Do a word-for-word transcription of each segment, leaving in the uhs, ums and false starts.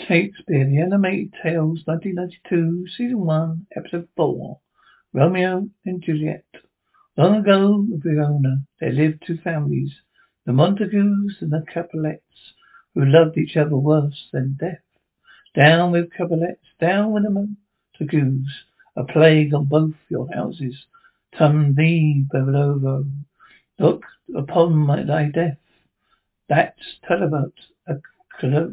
Shakespeare, The Animated Tales, nineteen ninety-two, Season one, Episode four, Romeo and Juliet. Long ago, in Verona, there lived two families, the Montagues and the Capulets, who loved each other worse than death. Down with Capulets, down with the Montagues, a plague on both your houses. Tum thee, Belovo, look upon my, thy death. That's Talbot, a clo-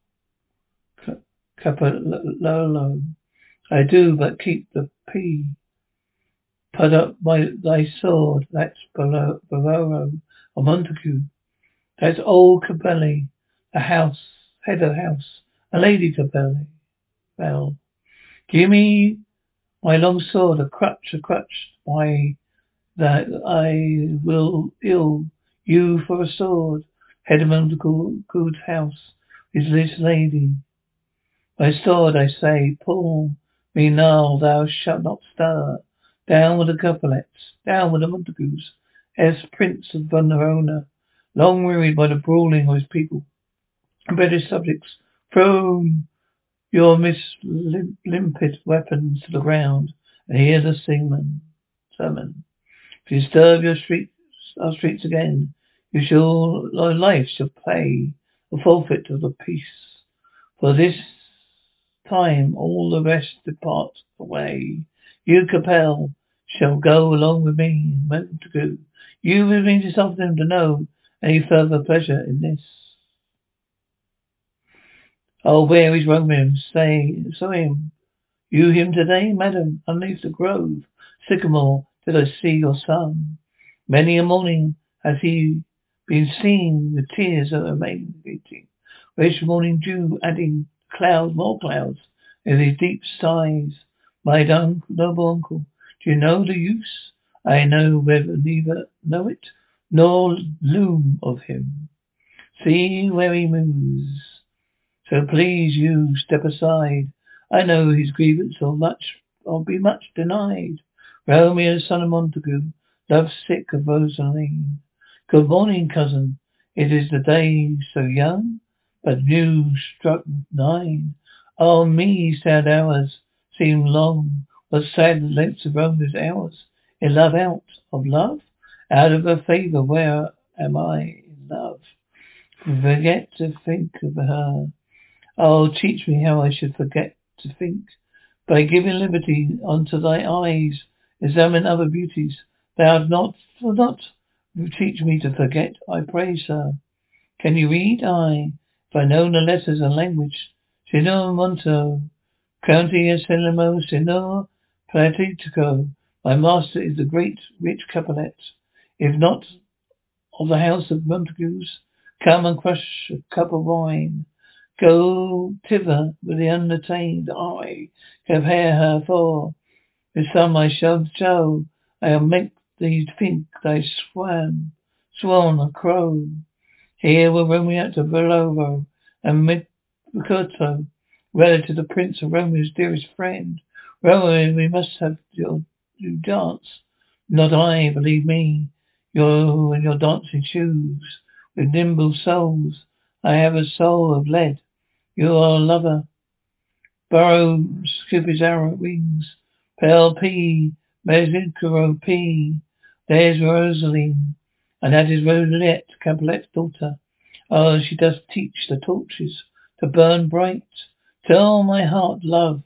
Capello. I do but keep the P. Put up my thy sword. That's below Baroro or Montague. That's old Capelli, a house, head of house, a lady Capelli. Well, give me my long sword, a crutch, a crutch. Why that I will ill you for a sword. Head of Montague's house is this lady. My sword, I say, pull me now, thou shalt not stir. Down with the Capulets, down with the Montagues, as Prince of Verona, long wearied by the brawling of his people and British subjects, throw your mislimpid weapons to the ground and hear the sermon. sermon. If you disturb your streets, our streets again, you shall, your life shall pay the forfeit of the peace. For this time all the rest depart away. You, Capel, shall go along with me, Montague. You with me to suffer them to know any further pleasure in this. Oh, where is Romeo? Say, saw him. You him today, madam, underneath the grove. Sycamore, did I see your son? Many a morning has he been seen with tears of amazing. Rich morning dew adding clouds, more clouds, in his deep sighs. My uncle, noble uncle, do you know the use? I know whether neither know it, nor loom of him. See where he moves. So please you, step aside. I know his grievance will much, will be much denied. Romeo, son of Montague, love sick of Rosaline. Good morning, cousin. It is the day so young, but new struck nine. Oh, me, sad hours seem long. What sad lengths of Romeo's hours? In love out of love? Out of her favour, where am I in love? Forget to think of her. Oh, teach me how I should forget to think. By giving liberty unto thy eyes, examine other beauties. Thou hast not, will not teach me to forget, I pray, sir. Can you read? I, if I know the letters and language. Signor Monto, County Eselimo, Signor Platitico. My master is the great rich Capulet. If not of the house of Montagues, come and crush a cup of wine. Go thither with the unattained eye, compare her for. With some I shall show, I'll make thee think thy swan, swan a crow. Here were Romeo to Velovo and Micoto, relative to the Prince of Romeo's dearest friend. Romeo, we must have your, you dance. Not I, believe me. You and your dancing shoes, with nimble soles. I have a soul of lead. You are a lover. Burrow Cupid's arrow wings. Pale P, Mezicaro P. There's Rosaline. And that is Rosette, Capulet's daughter. Oh, she does teach the torches to burn bright. Tell my heart love.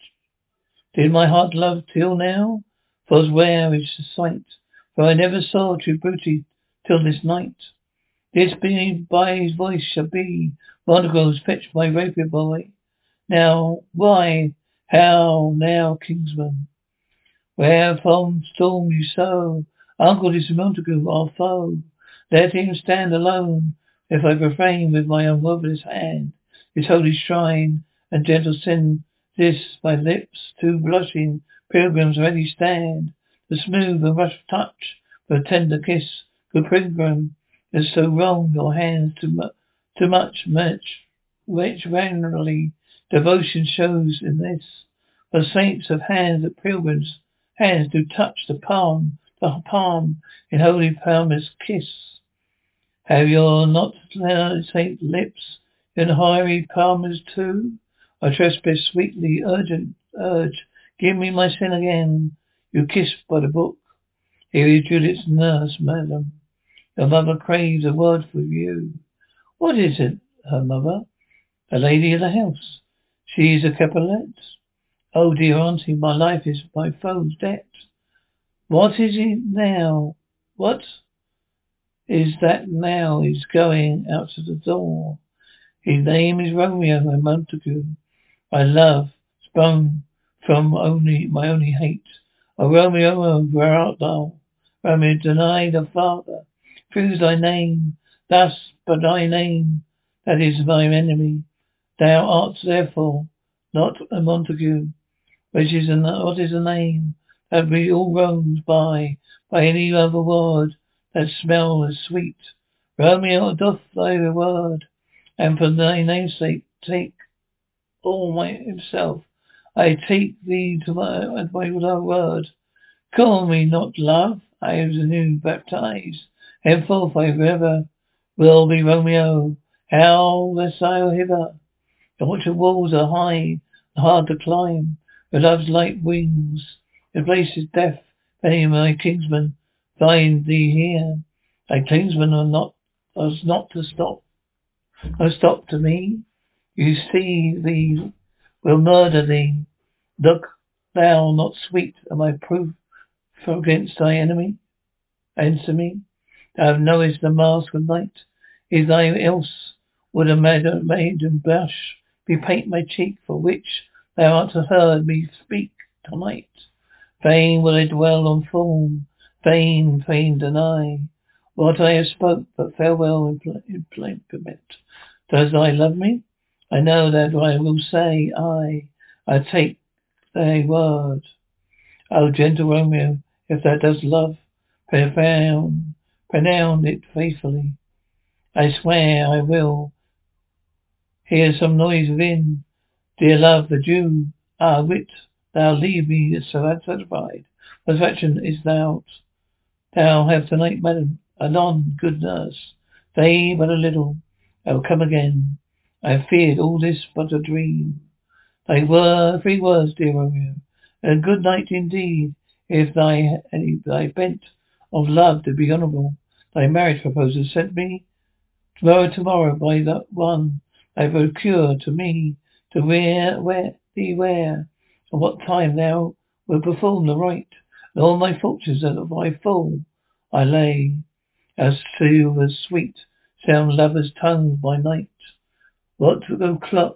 Did my heart love till now? For where is the sight? For I never saw true beauty till this night. This being by his voice shall be. Montagues fetch my rapier boy. Now, why, how now, Kingsman? Wherefrom storm you so? Uncle, this is Montague, our foe. Let him stand alone, if I profane with my unworthless hand this holy shrine, and gentle sin this my lips, two blushing pilgrims ready stand, the smooth and rough touch, for a tender kiss, good pilgrim, is so wrong your hands too much, too much, much, which randomly devotion shows in this. For saints have hands that pilgrims' hands do touch the palm, the palm in holy palmer's kiss. Have your not saint lips in hoary palmers too? I trespass sweetly, urgent, urge, give me my sin again. You kissed by the book. Here is Judith's nurse, madam. Your mother craves a word for you. What is it, her mother? The lady of the house. She is a Capulet. Oh, dear auntie, my life is my foe's debt. What is it now? What is that now is going out to the door? His name is Romeo and Montague. My love, sprung from only my only hate. O Romeo, where art thou? Romeo, deny the Father. Prove thy name, thus but thy name, that is my enemy. Thou art therefore not a Montague, which is a, what is a name that we all roams by, by any other word that smell as sweet. Romeo doth thy word, and for thy name's sake take all my himself. I take thee to my, at my word. Call me not love, I am the new baptized. Henceforth I forever will be Romeo. How the sail hither? The watcher walls are high and hard to climb. Your love's light wings. Your place is death. Many my kinsmen find thee here. Thy kinsmen are not, are not to stop. No stop to me. You see thee will murder thee. Look thou not sweet am I proof for against thy enemy. Answer me. Thou knowest the mask of night. Is thy else would a maiden maiden blush be paint my cheek, for which thou art heard me speak tonight. Fain will I dwell on form, fain, fain deny what I have spoke, but farewell implement. Does thy love me? I know that I will say, I, I take thy word. O gentle Romeo, if thou dost love, profound, pronounce it faithfully. I swear I will. Hear some noise within. Dear love, the Jew, ah, wit, thou leave me so satisfied. Perfection is thou. Thou have tonight, madam, anon, good nurse. Stay but a little. I will come again. I have feared all this but a dream. Thy word, three words, dear Romeo, and good night indeed. If thy thy bent of love to be honourable, thy marriage proposal sent me tomorrow, tomorrow by the one thy procure to me to wear, where thee where, and what time thou wilt perform the rite, and all my fortunes at thy full I lay, as silver sweet sound lovers' tongues by night. What o'clock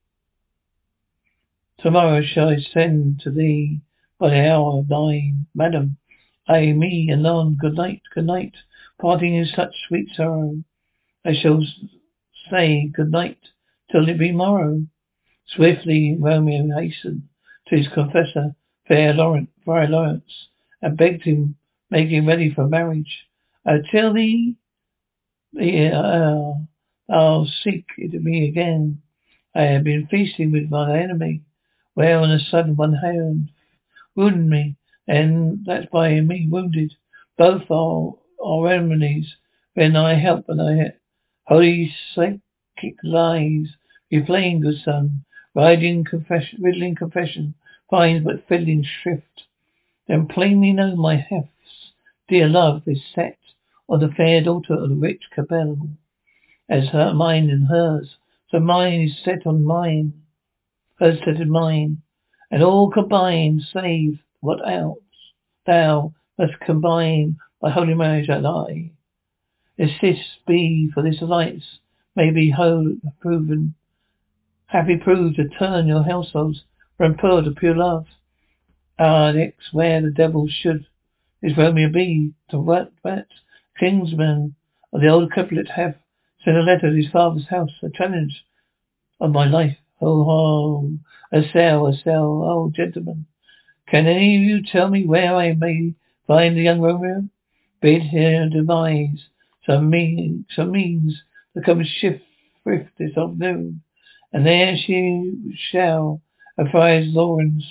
tomorrow shall I send to thee by the hour of nine, madam? Ay, me, anon, good night, good night. Parting is such sweet sorrow. I shall say good night till it be morrow. Swiftly Romeo hastened to his confessor, fair Lawrence, Friar Lawrence, and begged him, making ready for marriage. I tell thee, the uh, I'll seek it me again. I have been feasting with my enemy, where on a sudden one hand wounded me, and that's by me wounded. Both are our enemies. When I help and I holy psychic lies, be plain, good son. Riding confession, riddling confession, finds but fiddling shrift. Then plainly know my hefts, dear love, is set on the fair daughter of the rich Cabell. As her mine and hers, so mine is set on mine, hers set in mine, and all combined, save what else thou must combine by holy marriage and I. If this be for this alliance may be whole proven, happy proved to turn your households from poor to pure love. Ah, next where the devil should his Romeo be, to what that kingsman of the old couplet have sent a letter to his father's house, a challenge of my life. Ho ho, a cell, a cell, oh gentlemen. Can any of you tell me where I may find the young Romeo? Bid her devise some means, some means to come shift thrift this afternoon, and there she shall, a Friar's Lawrence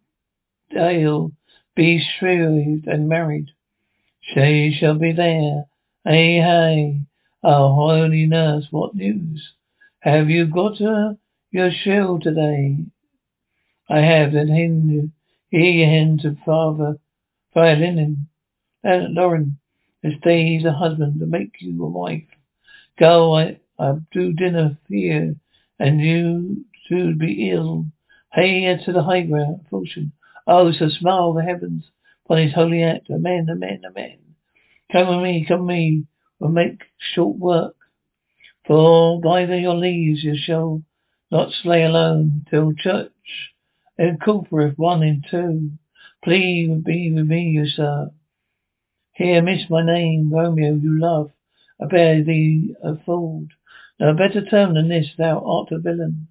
Dale, be shrewd and married. She shall be there. Hey, hey, our holy nurse, what news? Have you got her? your shell today. I have and hand hear your hand to father violin and Lauren. This day he's a husband to make you a wife. Go, I I do dinner here, and you to be ill. Hey to the high ground, fortune. Oh, so smile the heavens upon his holy act. Amen, amen, amen. Come with me, come with me. We'll make short work. For by the, your leaves you shall not slay alone till church incorporate one in two. Please be with me, you sir. Here, miss my name, Romeo, you love. I bear thee a fault. No better term than this, thou art a villain.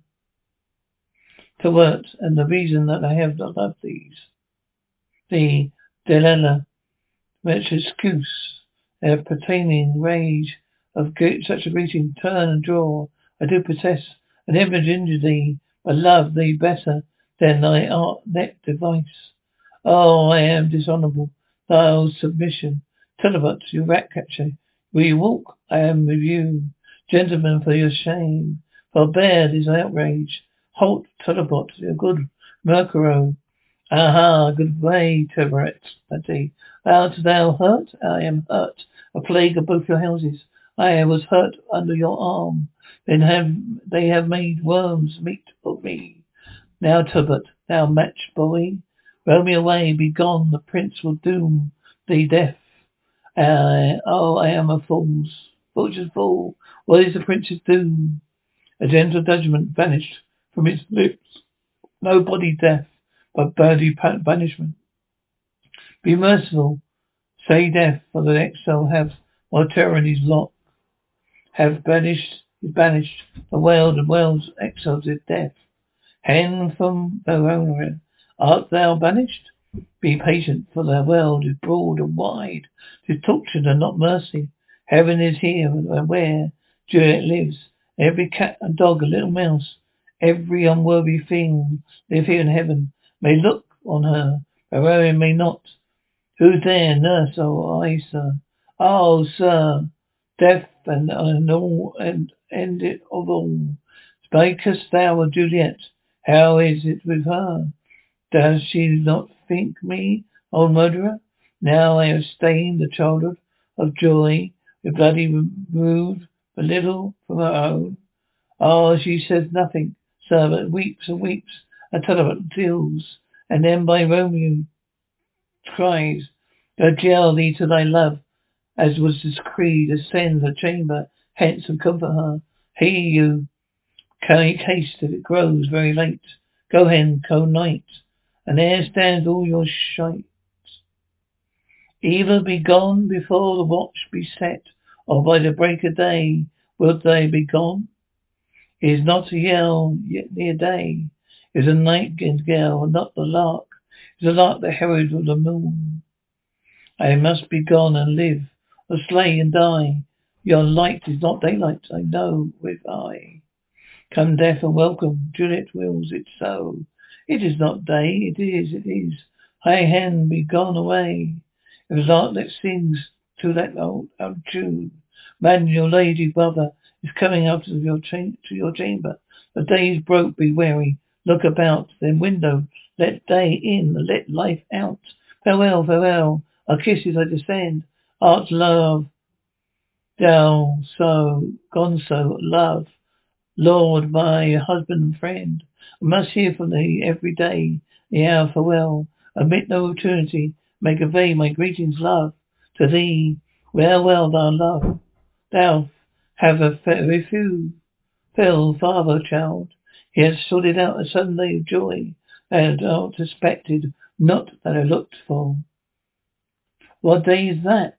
To word, and the reason that I have not loved these. The Delella, which excuse, their pertaining rage of good, such a greeting, turn and draw. I do protest, and never injure thee, but love thee better than thy art net device. Oh, I am dishonourable, thou submission. Tulabut, you rat catcher, will you walk? I am with you. Gentlemen, for your shame, forbear this outrage. Halt, Tulabut, your good Mercuro. Aha, good way, Teberet, Natty. Art thou hurt? I am hurt. A plague of both your houses. I was hurt under your arm. Then have they have made worms meat of me. Now, Turbot, thou match boy, roll me away, be gone. The prince will doom thee death. I, oh, I am a fool's, fool's fool. What is the prince's doom? A gentle judgment vanished from his lips. No body death, but body banishment. Be merciful, say death, for the exile have more terror in his lot. Have banished, is banished, the world and world's exiles is death. Hen from the owner, art thou banished? Be patient, for the world is broad and wide. 'Tis torture and not mercy. Heaven is here, and where Juliet lives. Every cat and dog, a little mouse, every unworthy thing live here in heaven. May look on her, Bavaria may not. Who's there, nurse? Oh, I, sir. Oh, sir. Death and, and all, and end it of all. Speakest thou of Juliet? How is it with her? Does she not think me, old murderer? Now I have stained the childhood of joy with bloody removed a little from her own. Oh, she says nothing, sir, but weeps and weeps until it deals, and then by Romeo cries, go jail thee to thy love, as was decreed, ascend the chamber, hence and comfort her. Hear you, haste if it grows very late. Go hen, co night, and there stands all your shite. Either be gone before the watch be set, or by the break of day wilt they be gone? It is not a yell yet near day. It is a nightingale, not the lark. It is the lark the herald of the moon. I must be gone and live, or slay and die. Your light is not daylight, I know with eye. Come death and welcome, Juliet wills it so. It is not day, it is, it is. High hand be gone away. It was art that sings to that old, old tune. Man, your lady brother is coming out of your cha- to your chamber. The day is broke, be wary. Look about, then window. Let day in, let life out. Farewell, farewell. Our kisses I descend. Art love. Thou so, gone so, love. Lord, my husband and friend. I must hear from thee every day. The hour farewell. Omit no opportunity. Make avail my greetings, love. To thee, well, well, thou love. Thou have a refuge, fell father, child. He has sorted out a Sunday of joy that I not expected, not that I looked for. What day is that?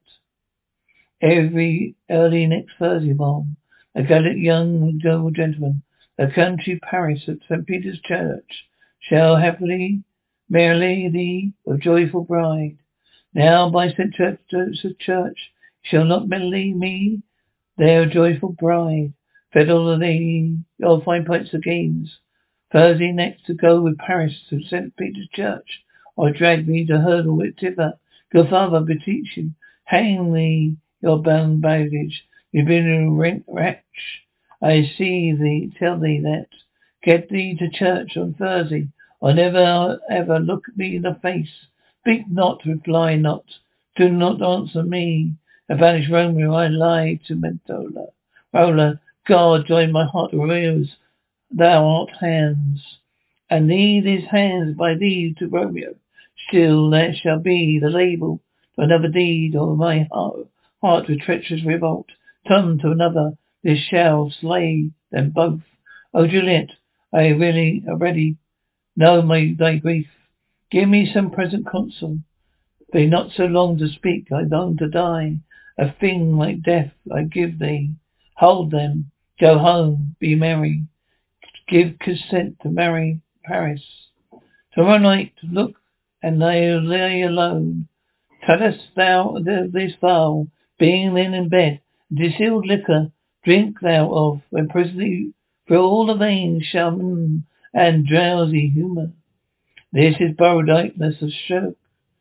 Every early next Thursday, Mom. A gallant young gentleman, a country parish at Saint Peter's Church, shall happily marry thee a joyful bride. Now by Saint Joseph's Church shall not marry me, their joyful bride. Fiddle thee your fine pipes again. Thursday next to go with Paris to Saint Peter's Church, or drag me to hurdle it thither. Good father, beseech you, hang me your bound baggage. You've been a rent wretch. I see thee, tell thee that. Get thee to church on Thursday, or never ever look me in the face. Speak not, reply not, do not answer me. A vanished Romeo, I lie to Mentola. Rolla, God, join my heart, Romeo's, thou art hands. And thee these hands by thee to Romeo. Still there shall be the label to another deed, or my heart, heart with treacherous revolt. Turn to another, this shall slay them both. O Juliet, I really already know my thy grief. Give me some present console. Be not so long to speak, I long to die. A thing like death I give thee. Hold them, go home, be merry. Give consent to marry Paris. Tomorrow night look, and they lay alone. Tellest thou this thou, being then in bed, distilled liquor, drink thou of, when presently through all the veins shall mm, and drowsy humour. This is Borodicness of Shirk,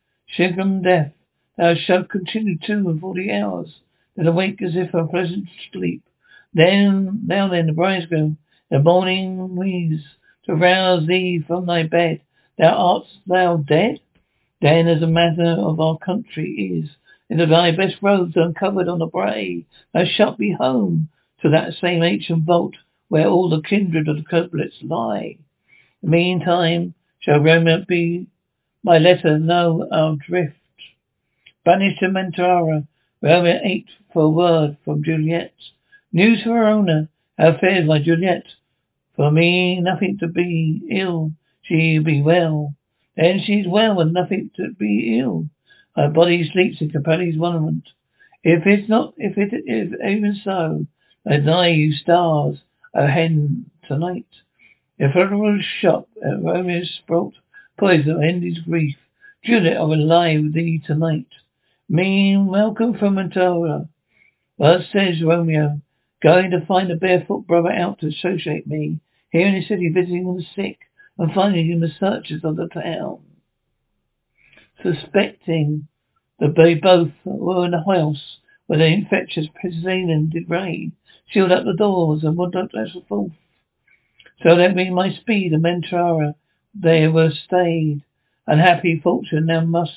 Shigam death. Thou shalt continue two and forty hours, then awake as if a pleasant sleep. Then, now then, the bridegroom, the morning weaves to rouse thee from thy bed. Thou art thou dead? Then, as a matter of our country is, in thy best robes uncovered on the brae, thou shalt be home to that same ancient vault where all the kindred of the couplets lie. Meantime, shall Romeo be my letter know our drift? Banished to Mentara, Romeo ate for a word from Juliet. News for her owner, how fares my Juliet? For me, nothing to be ill, she be well. Then she's well and nothing to be ill. Her body sleeps in Capelli's monument. If it's not, if it is even so, I deny you stars, O hen, tonight. If a little shop at Romeo's brought poison to end his grief, Juliet, I will lie with thee tonight. Mean welcome from Mentora. Well, says Romeo, going to find a barefoot brother out to associate me, here in the city visiting the sick, and finding him the searchers of the town. Suspecting that they both were in the house where the infectious Pisidian did reign, sealed up the doors and would not let us forth. So that we my speed and Mentara they were stayed. Unhappy fortune now must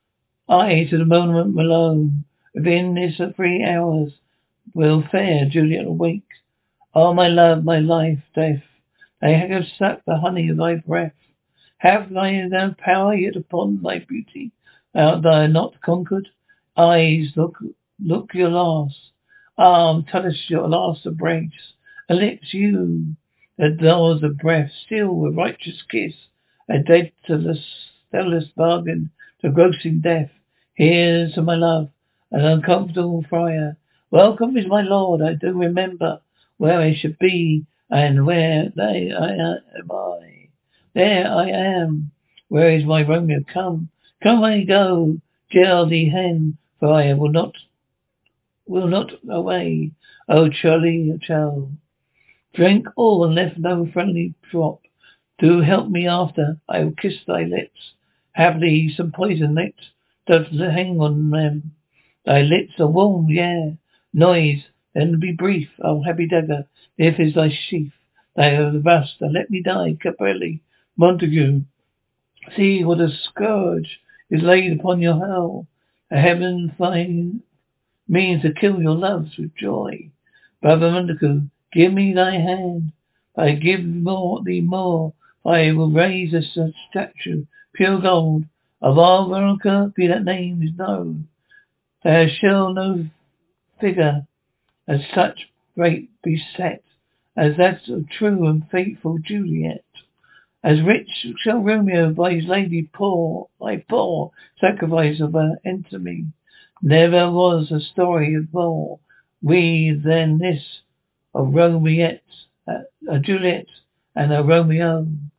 I to the monument alone. Within this three hours will fair Juliet awake. Oh, my love, my life, death, they have sucked the honey of thy breath. Have thy no power yet upon thy beauty? Art thou not conquered? Eyes, look, look your last. Arm, touch your last embrace. And lips, you, the doors of breath, still a righteous kiss. A dead to the stellar's bargain, to grossing death. Here's to my love, an uncomfortable friar. Welcome is my lord, I do remember where I should be, and where they I am I. There I am. Where is my Romeo? Come, come I go, jail thee hen, for I will not, will not away. Oh, Charlie, oh, Charlie. Drink all and left no friendly drop. Do help me after, I will kiss thy lips. Have thee some poison lips, doth hang on them. Thy lips are warm, yeah. Noise, then be brief, oh happy dagger, if is thy sheath. Thy rust, and let me die, Capelli, Montague. See what a scourge is laid upon your hell. A heaven fine means to kill your loves with joy. Brother Montague, give me thy hand. I give more thee more. I will raise a statue, pure gold, of our Veronica, be that name is known. There shall no figure as such great be set, as that of true and faithful Juliet. As rich shall Romeo by his lady poor, by poor sacrifice of her enemy. Never was a story of more we than this of Romeette, a Juliet and a Romeo.